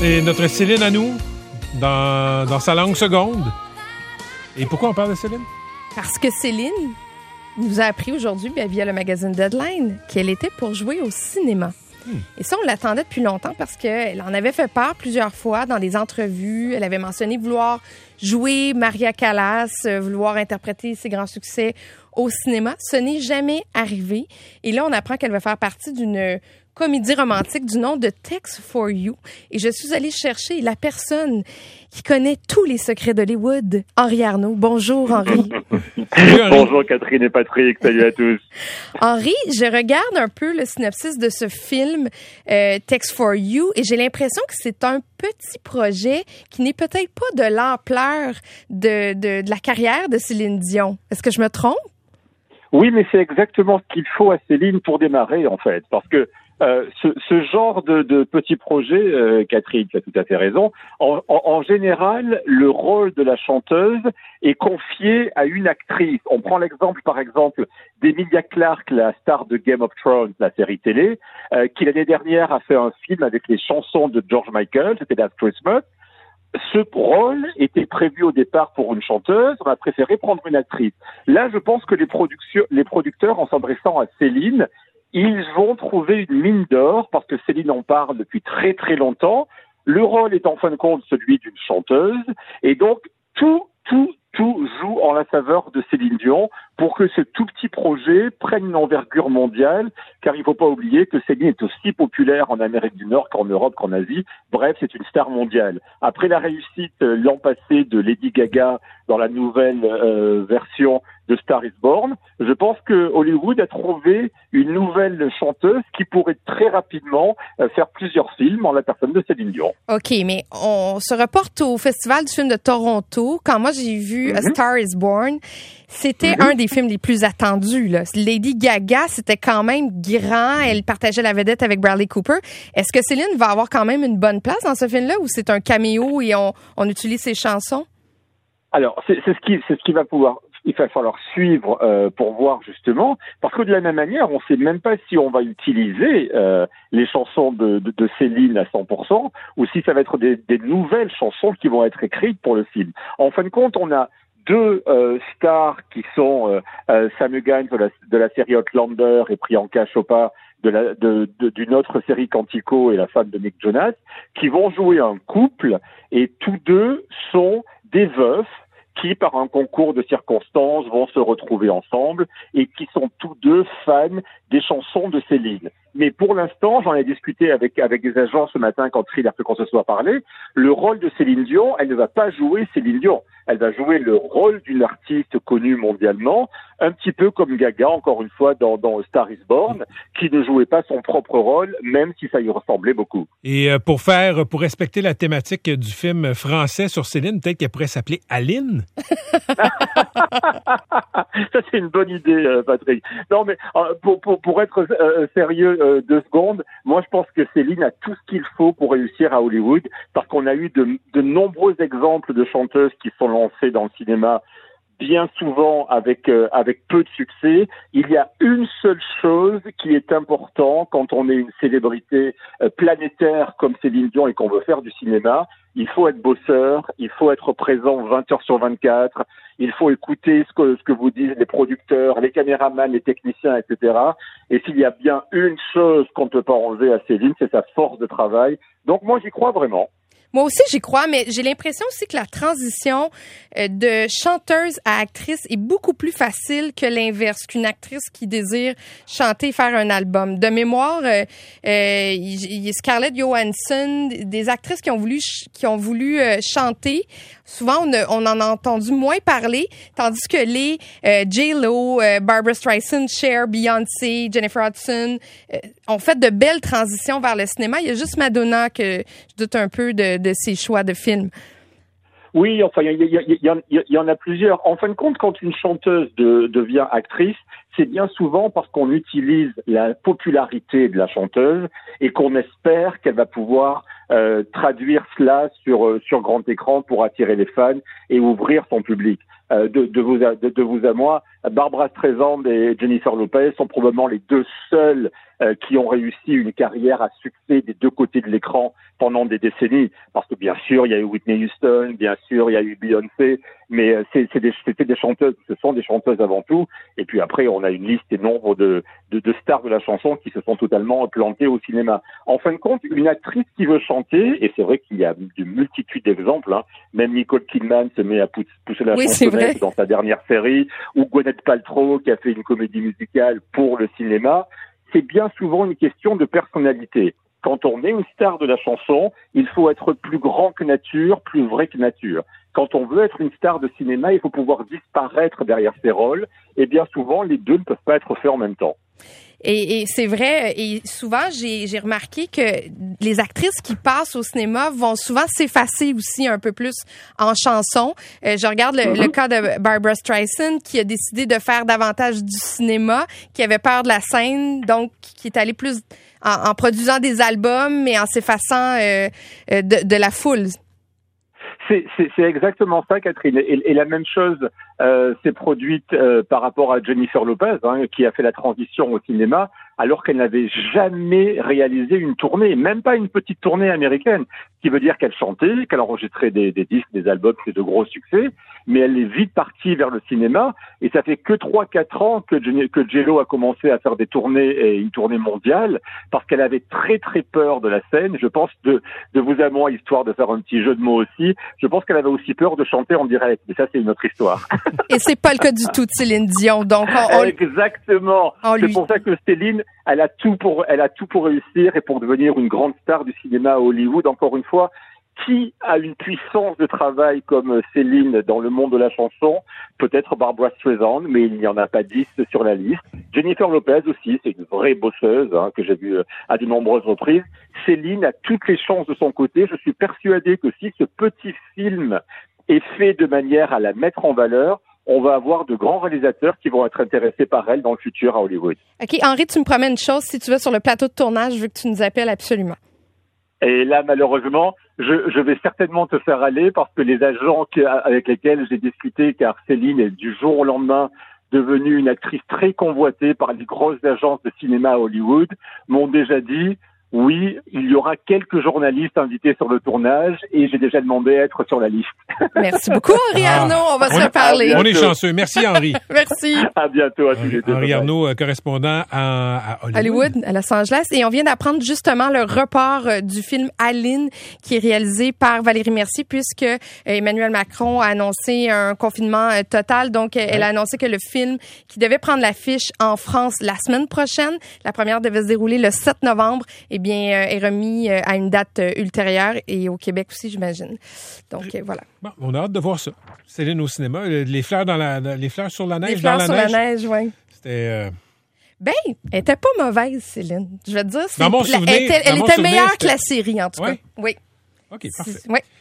C'est notre Céline à nous, dans sa langue seconde. Et pourquoi on parle de Céline? Parce que Céline nous a appris aujourd'hui, via le magazine Deadline, qu'elle était pour jouer au cinéma. Et ça, on l'attendait depuis longtemps parce qu'elle en avait fait part plusieurs fois dans des entrevues. Elle avait mentionné vouloir jouer Maria Callas, vouloir interpréter ses grands succès au cinéma. Ce n'est jamais arrivé. Et là, on apprend qu'elle va faire partie d'une comédie romantique du nom de Text for You. Et je suis allée chercher la personne qui connaît tous les secrets d'Hollywood, Henri Arnaud. Bonjour, Henri. Bonjour, Catherine et Patrick. Salut à tous. Henri, je regarde un peu le synopsis de ce film, Text for You, et j'ai l'impression que c'est un petit projet qui n'est peut-être pas de l'ampleur de la carrière de Céline Dion. Est-ce que je me trompe? Oui, mais c'est exactement ce qu'il faut à Céline pour démarrer, en fait. Parce que ce genre de petit projet, Catherine, tu as tout à fait raison, en général, le rôle de la chanteuse est confié à une actrice. On prend l'exemple, par exemple, d'Emilia Clarke, la star de Game of Thrones, la série télé, qui l'année dernière a fait un film avec les chansons de George Michael, c'était Last Christmas. Ce rôle était prévu au départ pour une chanteuse, on a préféré prendre une actrice. Là, je pense que les producteurs, en s'adressant à Céline, ils vont trouver une mine d'or parce que Céline en parle depuis très très longtemps. Le rôle est en fin de compte celui d'une chanteuse et donc tout joue en la faveur de Céline Dion pour que ce tout petit projet prenne une envergure mondiale, car il ne faut pas oublier que Céline est aussi populaire en Amérique du Nord qu'en Europe qu'en Asie. Bref, c'est une star mondiale. Après la réussite l'an passé de Lady Gaga dans la nouvelle version de Star is Born, je pense que Hollywood a trouvé une nouvelle chanteuse qui pourrait très rapidement faire plusieurs films en la personne de Céline Dion. OK, mais on se reporte au Festival du film de Toronto. Quand moi, j'ai vu A Star is Born, c'était un des films les plus attendus, là. Lady Gaga, c'était quand même grand. Elle partageait la vedette avec Bradley Cooper. Est-ce que Céline va avoir quand même une bonne place dans ce film-là ou c'est un caméo et on utilise ses chansons? Alors, c'est ce qui va pouvoir... Il va falloir suivre pour voir justement, parce que de la même manière, on ne sait même pas si on va utiliser les chansons de Céline à 100% ou si ça va être des nouvelles chansons qui vont être écrites pour le film. En fin de compte, on a deux stars qui sont Sam Huggins de la série Outlander et Priyanka Chopra d'une autre série Quantico et la femme de Nick Jonas, qui vont jouer un couple et tous deux sont des veufs qui, par un concours de circonstances, vont se retrouver ensemble et qui sont tous deux fans des chansons de Céline. Mais pour l'instant, j'en ai discuté avec des agents ce matin quand Thriller qu'on se soit parlé, le rôle de Céline Dion, elle ne va pas jouer Céline Dion. Elle va jouer le rôle d'une artiste connue mondialement, un petit peu comme Gaga, encore une fois, dans Star is Born, qui ne jouait pas son propre rôle, même si ça y ressemblait beaucoup. Et pour respecter la thématique du film français sur Céline, peut-être qu'elle pourrait s'appeler Aline? Ça, c'est une bonne idée, Patrick. Non, mais pour être sérieux 2 secondes, moi, je pense que Céline a tout ce qu'il faut pour réussir à Hollywood, parce qu'on a eu de nombreux exemples de chanteuses qui sont lancées dans le cinéma, bien souvent avec peu de succès. Il y a une seule chose qui est importante quand on est une célébrité planétaire comme Céline Dion et qu'on veut faire du cinéma. Il faut être bosseur, il faut être présent 20 heures sur 24, il faut écouter ce que vous disent les producteurs, les caméramans, les techniciens, etc. Et s'il y a bien une chose qu'on ne peut pas enlever à Céline, c'est sa force de travail. Donc moi, j'y crois vraiment. Moi aussi, j'y crois, mais j'ai l'impression aussi que la transition de chanteuse à actrice est beaucoup plus facile que l'inverse, qu'une actrice qui désire chanter et faire un album. De mémoire, il y a Scarlett Johansson, des actrices qui ont voulu chanter. Souvent, on en a entendu moins parler, tandis que les J.Lo, Barbra Streisand, Cher, Beyoncé, Jennifer Hudson ont fait de belles transitions vers le cinéma. Il y a juste Madonna que je doute un peu de ses choix de films. Oui, enfin, il y en a plusieurs. En fin de compte, quand une chanteuse devient actrice, c'est bien souvent parce qu'on utilise la popularité de la chanteuse et qu'on espère qu'elle va pouvoir traduire cela sur grand écran pour attirer les fans et ouvrir son public. De vous à moi, Barbra Streisand et Jennifer Lopez sont probablement les deux seuls qui ont réussi une carrière à succès des deux côtés de l'écran pendant des décennies. Parce que bien sûr, il y a eu Whitney Houston, bien sûr, il y a eu Beyoncé, mais c'était des chanteuses, ce sont des chanteuses avant tout. Et puis après, on a une liste et nombre de stars de la chanson qui se sont totalement plantées au cinéma. En fin de compte, une actrice qui veut chanter, et c'est vrai qu'il y a de multitudes d'exemples, hein, même Nicole Kidman se met à pousser la chansonnette dans sa dernière série, ou Gwyneth Paltrow qui a fait une comédie musicale pour le cinéma. C'est bien souvent une question de personnalité. Quand on est une star de la chanson, il faut être plus grand que nature, plus vrai que nature. Quand on veut être une star de cinéma, il faut pouvoir disparaître derrière ses rôles. Et bien souvent, les deux ne peuvent pas être faits en même temps. Et c'est vrai, et souvent, j'ai remarqué que les actrices qui passent au cinéma vont souvent s'effacer aussi un peu plus en chanson. Je regarde le cas de Barbra Streisand, qui a décidé de faire davantage du cinéma, qui avait peur de la scène, donc qui est allée plus en produisant des albums, mais en s'effaçant de la foule. C'est exactement ça, Catherine. Et la même chose s'est produite par rapport à Jennifer Lopez, hein, qui a fait la transition au cinéma, alors qu'elle n'avait jamais réalisé une tournée, même pas une petite tournée américaine, ce qui veut dire qu'elle chantait, qu'elle enregistrait des disques, des albums, c'est de gros succès, mais elle est vite partie vers le cinéma, et ça fait que 3-4 ans que J.Lo a commencé à faire des tournées, et une tournée mondiale, parce qu'elle avait très très peur de la scène. Je pense de vous à moi, histoire de faire un petit jeu de mots aussi, je pense qu'elle avait aussi peur de chanter en direct, mais ça c'est une autre histoire. Et c'est pas le cas du tout de Céline Dion, donc exactement. C'est pour ça que Céline, elle a tout pour réussir et pour devenir une grande star du cinéma à Hollywood. Encore une fois, qui a une puissance de travail comme Céline dans le monde de la chanson? Peut-être Barbra Streisand, mais il n'y en a pas 10 sur la liste. Jennifer Lopez aussi, c'est une vraie bosseuse, hein, que j'ai vue à de nombreuses reprises. Céline a toutes les chances de son côté. Je suis persuadé que si ce petit film est fait de manière à la mettre en valeur, on va avoir de grands réalisateurs qui vont être intéressés par elle dans le futur à Hollywood. OK, Henri, tu me promets une chose. Si tu vas sur le plateau de tournage, je veux que tu nous appelles absolument. Et là, malheureusement, je vais certainement te faire aller parce que les agents avec lesquels j'ai discuté, car Céline est du jour au lendemain devenue une actrice très convoitée par les grosses agences de cinéma à Hollywood, m'ont déjà dit: oui, il y aura quelques journalistes invités sur le tournage et j'ai déjà demandé à être sur la liste. Merci beaucoup, Henri Arnaud. On va se reparler. On est chanceux. Merci, Henri. Merci. À bientôt à tous les deux. Henri Arnaud, correspondant à Hollywood, à Los Angeles. Et on vient d'apprendre justement le report du film Aline, qui est réalisé par Valérie Mercier, puisque Emmanuel Macron a annoncé un confinement total. Donc, elle a annoncé que le film qui devait prendre l'affiche en France la semaine prochaine, la première devait se dérouler le 7 novembre, est remis à une date ultérieure, et au Québec aussi, j'imagine. Donc, voilà. Bon, on a hâte de voir ça. Céline au cinéma, les fleurs les fleurs sur la neige. Les fleurs sur la neige, oui. C'était... Ben, elle était pas mauvaise, Céline. Je veux te dire, dans mon souvenir, elle était meilleure que la série, en tout cas. Oui. OK, parfait. Oui.